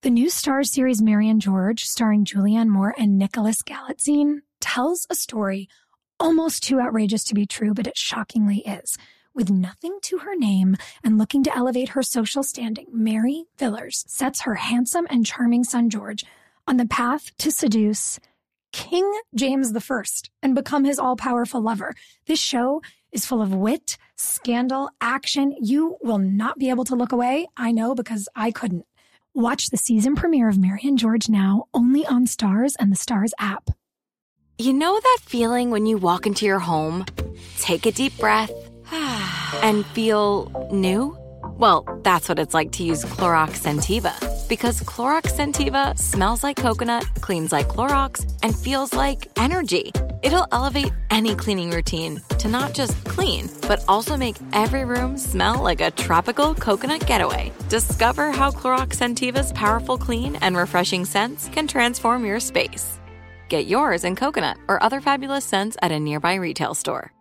The new Starz series Mary and George, starring Julianne Moore and Nicholas Galitzine, tells a story almost too outrageous to be true, but it shockingly is. With nothing to her name and looking to elevate her social standing, Mary Villers sets her handsome and charming son George on the path to seduce King James I and become his all-powerful lover. This show is full of wit, scandal, action. You will not be able to look away. I know, because I couldn't. Watch the season premiere of Mary and George now, only on Starz and the Starz app. You know that feeling when you walk into your home, take a deep breath, and feel new? Well, that's what it's like to use Clorox Scentiva. Because Clorox Scentiva smells like coconut, cleans like Clorox, and feels like energy. It'll elevate any cleaning routine to not just clean, but also make every room smell like a tropical coconut getaway. Discover how Clorox Scentiva's powerful clean and refreshing scents can transform your space. Get yours in coconut or other fabulous scents at a nearby retail store.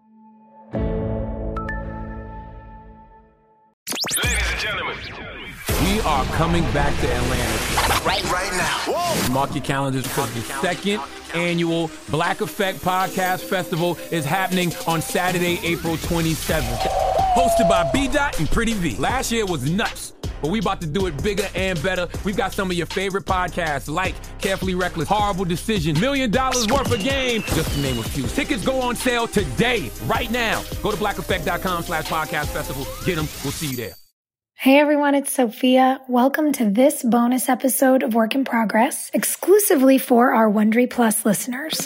Ladies and gentlemen, we are coming back to Atlanta right now. Whoa. Mark your calendars because the second annual Black Effect Podcast Festival is happening on Saturday, April 27th. Hosted by B-Dot and Pretty V. Last year was nuts, but we about to do it bigger and better. We've got some of your favorite podcasts like Carefully Reckless, Horrible Decision, $1 Million Worth of Game, just to name a few. Tickets go on sale today, right now. Go to blackeffect.com/podcast festival. Get them. We'll see you there. Hey everyone, it's Sophia. Welcome to this bonus episode of Work in Progress, exclusively for our Wondery Plus listeners.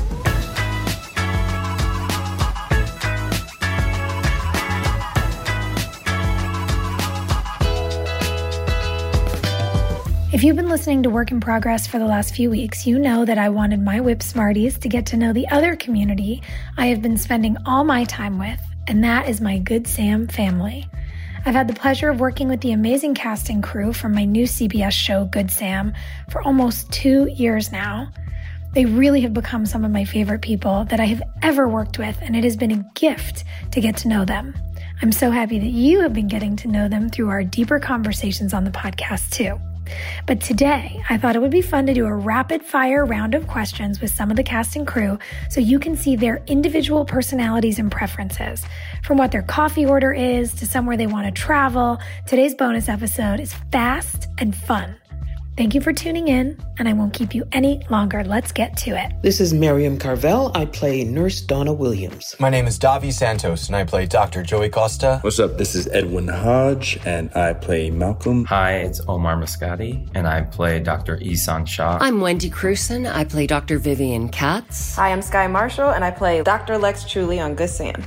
If you've been listening to Work in Progress for the last few weeks, you know that I wanted my Whip Smarties to get to know the other community I have been spending all my time with, and that is my Good Sam family. I've had the pleasure of working with the amazing cast and crew from my new CBS show, Good Sam, for almost 2 years now. They really have become some of my favorite people that I have ever worked with, and it has been a gift to get to know them. I'm so happy that you have been getting to know them through our deeper conversations on the podcast, too. But today, I thought it would be fun to do a rapid-fire round of questions with some of the cast and crew so you can see their individual personalities and preferences. From what their coffee order is to somewhere they want to travel, today's bonus episode is fast and fun. Thank you for tuning in, and I won't keep you any longer. Let's get to it. This is Miriam Carvel. I play Nurse Donna Williams. My name is Davi Santos, and I play Dr. Joey Costa. What's up? This is Edwin Hodge, and I play Malcolm. Hi, it's Omar Muscati, and I play Dr. Isan Shah. I'm Wendy Cruson. I play Dr. Vivian Katz. Hi, I'm Sky Marshall, and I play Dr. Lex Truly on Good Sam.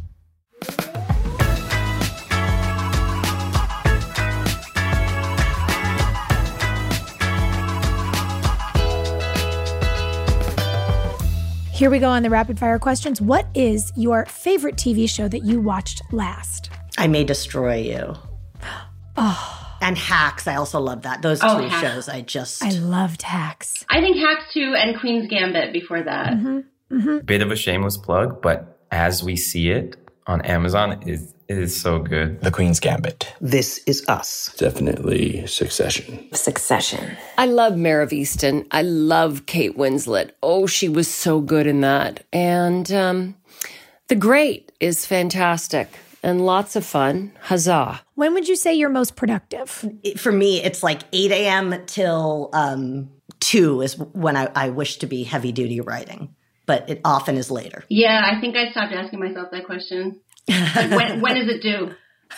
Here we go on the rapid fire questions. What is your favorite TV show that you watched last? I May Destroy You. Oh. And Hacks. I also love that. Those two shows I loved Hacks. I think Hacks too, and Queen's Gambit before that. Bit of a shameless plug, but As We See It on Amazon is so good. The Queen's Gambit. This Is Us. Definitely Succession. Succession. I love Mare of Easton. I love Kate Winslet. Oh, she was so good in that. And The Great is fantastic and lots of fun. Huzzah. When would you say you're most productive? For me, it's like 8 a.m. till 2 is when I wish to be heavy-duty writing. But it often is later. Yeah, I think I stopped asking myself that question. Like, when is it due?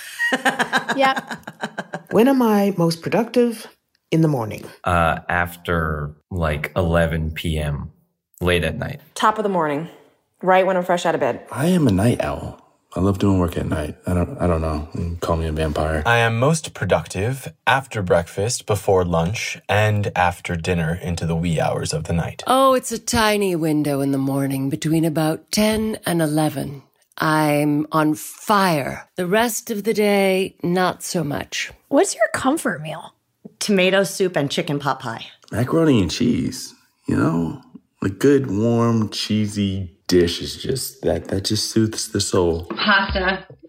Yep. When am I most productive? In the morning. After like 11 p.m., late at night. Top of the morning, right when I'm fresh out of bed. I am a night owl. I love doing work at night. I don't know. You can call me a vampire. I am most productive after breakfast, before lunch, and after dinner into the wee hours of the night. Oh, it's a tiny window in the morning between about 10 and 11. I'm on fire. The rest of the day, not so much. What's your comfort meal? Tomato soup and chicken pot pie. Macaroni and cheese, you know? A good, warm, cheesy dish is just, that just soothes the soul. Pasta.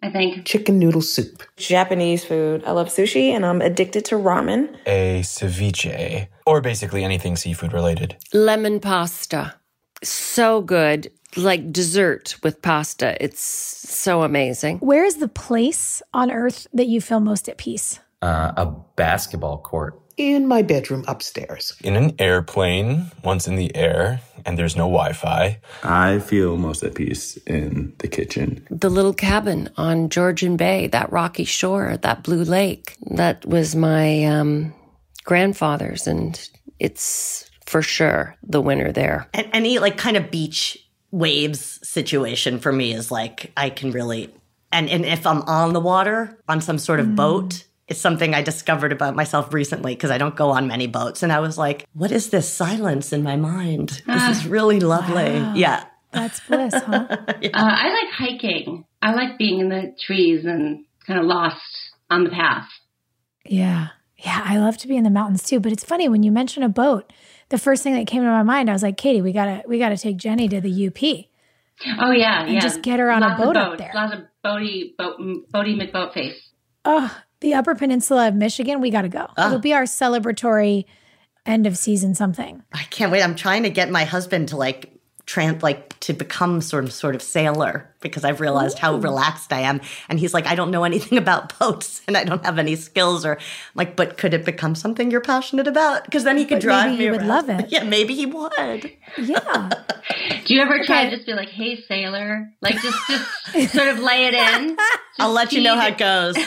I think. Chicken noodle soup. Japanese food. I love sushi and I'm addicted to ramen. A ceviche, or basically anything seafood related. Lemon pasta. So good. Like dessert with pasta. It's so amazing. Where is the place on earth that you feel most at peace? A basketball court. In my bedroom upstairs. In an airplane, once in the air, and there's no Wi-Fi. I feel most at peace in the kitchen. The little cabin on Georgian Bay, that rocky shore, that blue lake. That was my grandfather's, and it's for sure the winner there. And any like kind of beach waves situation for me is like, I can really, and if I'm on the water, on some sort of boat, it's something I discovered about myself recently because I don't go on many boats. And I was like, what is this silence in my mind? This is really lovely. Wow. Yeah. That's bliss, huh? I like hiking. I like being in the trees and kind of lost on the path. Yeah. Yeah, I love to be in the mountains too. But it's funny, when you mention a boat, the first thing that came to my mind, I was like, Katie, we gotta take Jenny to the UP. Oh, yeah. And just get her on a boat up there. Lots of Bodie McBoatface. Oh, the Upper Peninsula of Michigan, we got to go. It'll be our celebratory end of season something. I can't wait. I'm trying to get my husband to to become sort of sailor because I've realized how relaxed I am. And he's like, I don't know anything about boats and I don't have any skills. Or I'm like, but could it become something you're passionate about? Because then he could drive me around. Maybe he would love it. Yeah, maybe he would. Yeah. Do you ever try to just be like, hey, sailor? Like, just sort of lay it in? I'll let you know how it goes.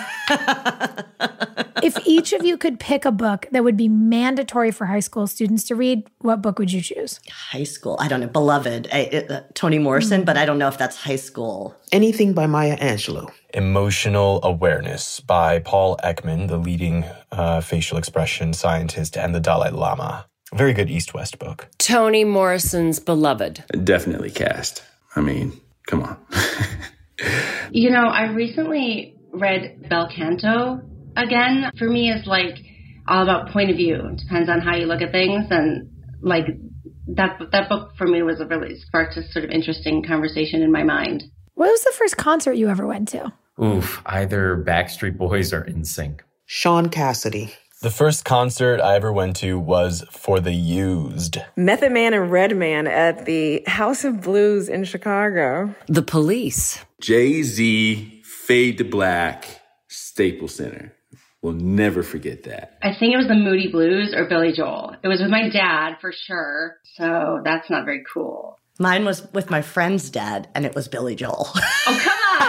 If each of you could pick a book that would be mandatory for high school students to read, what book would you choose? High school. I don't know. Beloved. Toni Morrison, but I don't know if that's high school. Anything by Maya Angelou. Emotional Awareness by Paul Ekman, the leading facial expression scientist, and the Dalai Lama. A very good East-West book. Toni Morrison's Beloved. Definitely Cast. I mean, come on. You know, I recently read Bel Canto again. For me, it's like all about point of view. It depends on how you look at things. And like that book for me was really sparked a sort of interesting conversation in my mind. What was the first concert you ever went to? Oof, either Backstreet Boys or NSYNC. Sean Cassidy. The first concert I ever went to was For the Used. Method Man and Redman at the House of Blues in Chicago. The Police. Jay-Z, Fade to Black, Staples Center. We'll never forget that. I think it was the Moody Blues or Billy Joel. It was with my dad for sure. So that's not very cool. Mine was with my friend's dad, and it was Billy Joel. Oh, come on.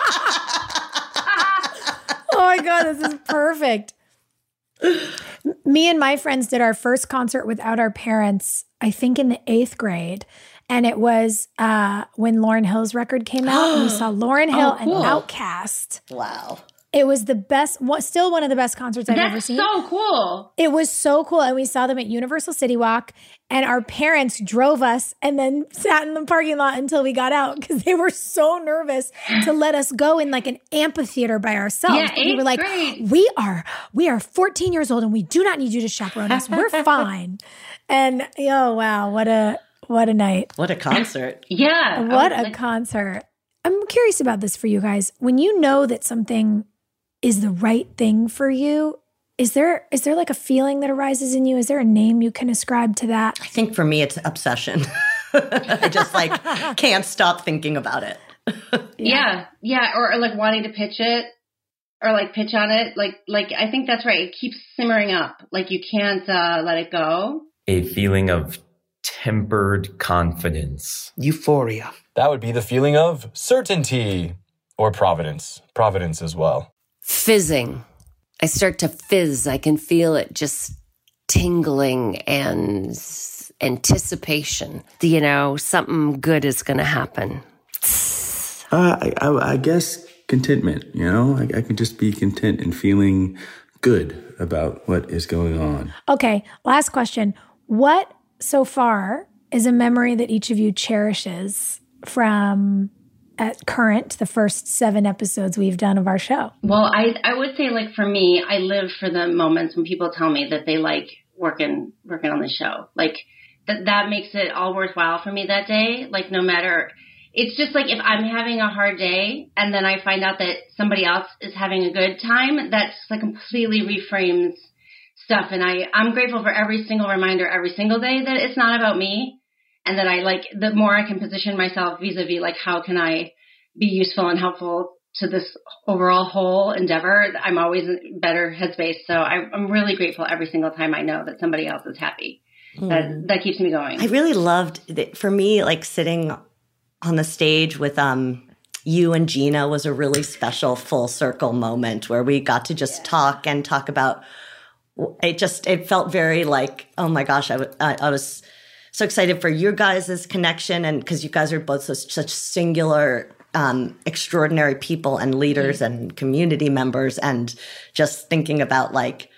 Oh my God, this is perfect. Me and my friends did our first concert without our parents, I think in the 8th grade. And it was when Lauryn Hill's record came out. And we saw Lauryn Hill and Outkast. Wow. It was the best, still one of the best concerts I've ever seen. That's so cool. It was so cool. And we saw them at Universal City Walk. And our parents drove us and then sat in the parking lot until we got out because they were so nervous to let us go in like an amphitheater by ourselves. Yeah, we were like, grade. we are 14 years old and we do not need you to chaperone us. We're fine. And oh, wow. What a night. What a concert. Yeah. What a concert. I'm curious about this for you guys. When you know that something is the right thing for you, is there like a feeling that arises in you? Is there a name you can ascribe to that? I think for me, it's obsession. I just can't stop thinking about it. Yeah. Or like wanting to pitch it or like pitch on it. Like I think that's right. It keeps simmering up. Like you can't let it go. A feeling of tempered confidence. Euphoria. That would be the feeling of certainty or providence. Providence as well. Fizzing. I start to fizz. I can feel it just tingling and anticipation. Something good is going to happen. I guess contentment, I can just be content and feeling good about what is going on. Okay, last question. What so far is a memory that each of you cherishes from at current, the first 7 episodes we've done of our show? Well, I would say like for me, I live for the moments when people tell me that they like working on the show. Like that makes it all worthwhile for me that day. Like no matter it's just like if I'm having a hard day and then I find out that somebody else is having a good time, that's like completely reframes stuff. And I'm grateful for every single reminder every single day that it's not about me, and that I like, the more I can position myself vis-a-vis like how can I be useful and helpful to this overall whole endeavor, I'm always in better headspace. So I'm really grateful every single time I know that somebody else is happy. That keeps me going. I really loved that. For me, like sitting on the stage with you and Gina was a really special full circle moment where we got to just talk about it felt very like, oh my gosh, I was so excited for your guys' connection, and because you guys are both such singular extraordinary people and leaders and community members, and just thinking about like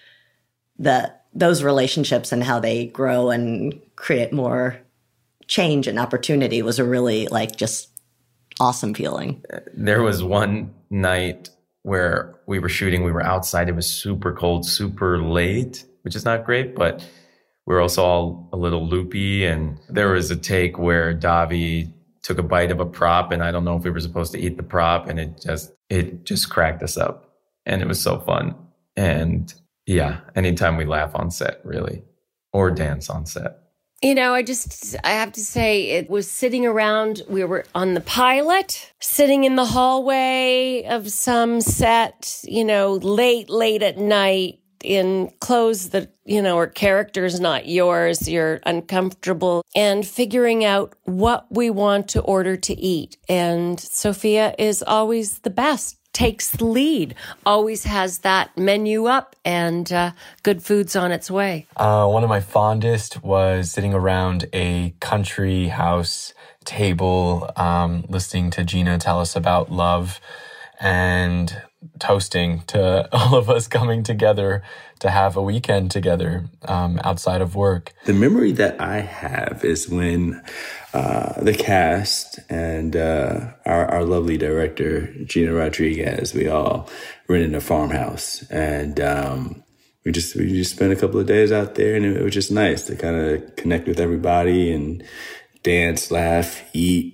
those relationships and how they grow and create more change and opportunity was a really like just awesome feeling. There was one night where we were shooting, we were outside, it was super cold, super late, which is not great, but we were also all a little loopy, and there was a take where Davi took a bite of a prop, and I don't know if we were supposed to eat the prop, and it just cracked us up, and it was so fun. And yeah, anytime we laugh on set, really, or dance on set. You know, I have to say, it was sitting around, we were on the pilot, sitting in the hallway of some set, you know, late at night, in clothes that, you know, are characters, not yours. You're uncomfortable, and figuring out what we want to order to eat. And Sophia is always the best, takes the lead, always has that menu up, and good food's on its way. One of my fondest was sitting around a country house table, listening to Gina tell us about love and toasting to all of us coming together to have a weekend together outside of work. The memory that I have is when the cast and our lovely director, Gina Rodriguez, we all rented a farmhouse, and we just spent a couple of days out there, and it was just nice to kind of connect with everybody and dance, laugh, eat,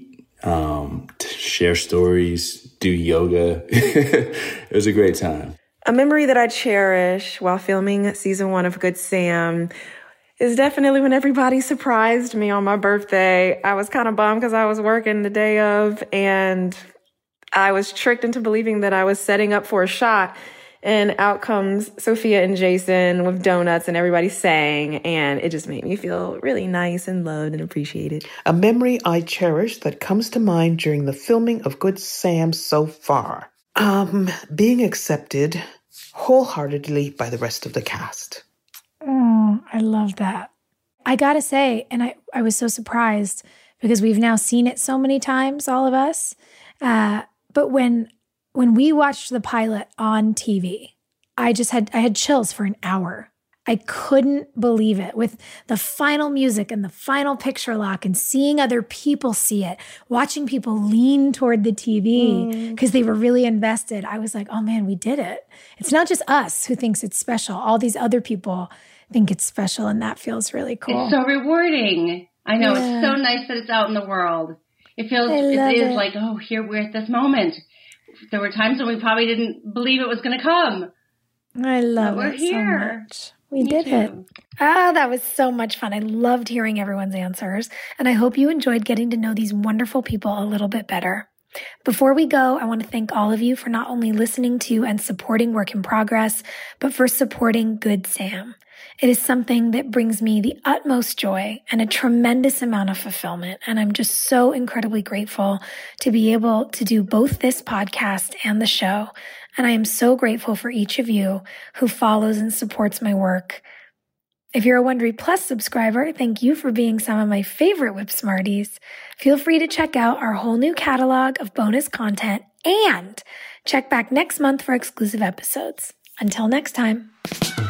share stories, do yoga. It was a great time. A memory that I cherish while filming season 1 of Good Sam is definitely when everybody surprised me on my birthday. I was kind of bummed because I was working the day of, and I was tricked into believing that I was setting up for a shot. And out comes Sophia and Jason with donuts, and everybody sang, and it just made me feel really nice and loved and appreciated. A memory I cherish that comes to mind during the filming of Good Sam so far. Being accepted wholeheartedly by the rest of the cast. Oh, I love that. I gotta say, and I was so surprised because we've now seen it so many times, all of us. But when we watched the pilot on TV, I had chills for an hour. I couldn't believe it, with the final music and the final picture lock and seeing other people see it, watching people lean toward the TV because they were really invested. I was like, oh man, we did it. It's not just us who thinks it's special. All these other people think it's special, and that feels really cool. It's so rewarding. I know. Yeah. It's so nice that it's out in the world. It feels, it is like, oh, here we're at this moment. There were times when we probably didn't believe it was going to come. I love but we're it here. So much. We did it. That was so much fun. I loved hearing everyone's answers, and I hope you enjoyed getting to know these wonderful people a little bit better. Before we go, I want to thank all of you for not only listening to and supporting Work in Progress, but for supporting Good Sam. It is something that brings me the utmost joy and a tremendous amount of fulfillment. And I'm just so incredibly grateful to be able to do both this podcast and the show. And I am so grateful for each of you who follows and supports my work. If you're a Wondery Plus subscriber, thank you for being some of my favorite Whip Smarties. Feel free to check out our whole new catalog of bonus content and check back next month for exclusive episodes. Until next time.